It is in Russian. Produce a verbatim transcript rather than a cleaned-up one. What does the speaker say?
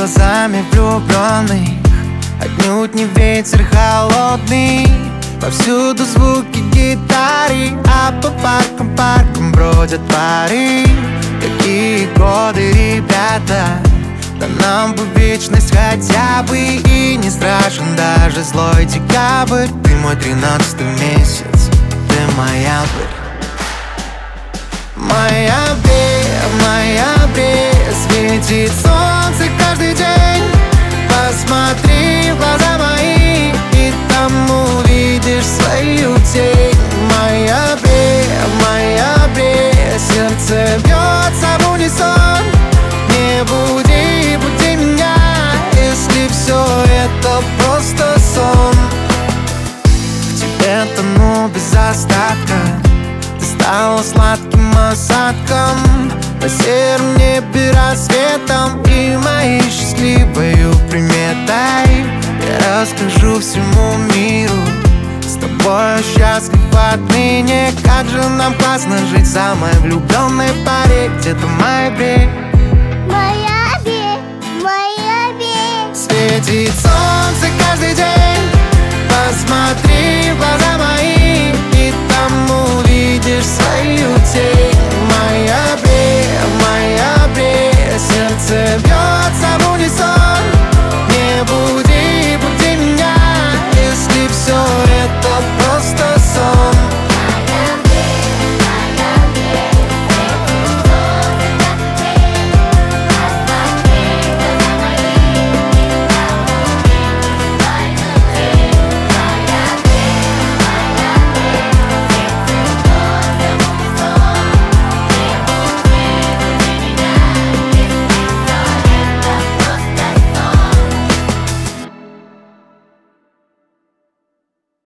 глазами влюбленных, отнюдь не ветер холодный. Повсюду звуки гитары, а по паркам, паркам бродят пары. Какие годы, ребята, да нам бы вечность хотя бы. И не страшен даже злой декабрь. Ты мой тринадцатый месяц, ты ноябрь. Ноябре, в ноябре светит солнце каждый день. Посмотри в глаза мои, и там увидишь свою тень. В ноябре, в ноябре сердце бьется в унисон. Не буди, буди меня, если все это просто сон. В тебе тону без остатка, ты стала сладким осадком на сером небе рассветом и моей счастливою приметой. Я расскажу всему миру, с тобой счастлив отныне. Как же нам классно жить в самой влюбленной паре, где-то в ноябре. Ноябре, ноябре Светит солнце каждый день. Посмотри в глаза мои,